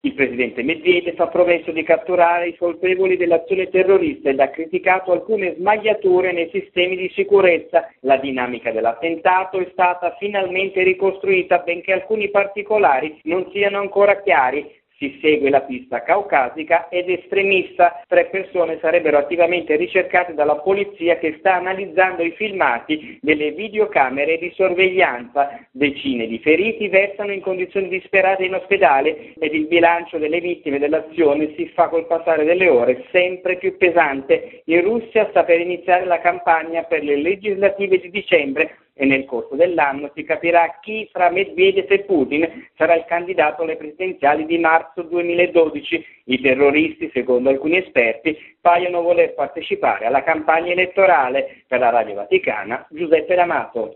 Il presidente Medvedev ha promesso di catturare i colpevoli dell'azione terrorista ed ha criticato alcune smagliature nei sistemi di sicurezza. La dinamica dell'attentato è stata finalmente ricostruita, benché alcuni particolari non siano ancora chiari. Si segue la pista caucasica ed estremista. 3 persone sarebbero attivamente ricercate dalla polizia, che sta analizzando i filmati delle videocamere di sorveglianza. Decine di feriti versano in condizioni disperate in ospedale ed il bilancio delle vittime dell'azione si fa col passare delle ore sempre più pesante. In Russia sta per iniziare la campagna per le legislative di dicembre e nel corso dell'anno si capirà chi fra Medvedev e Putin sarà il candidato alle presidenziali di marzo 2012. I terroristi, secondo alcuni esperti, paiono voler partecipare alla campagna elettorale. Per la Radio Vaticana, Giuseppe D'Amato.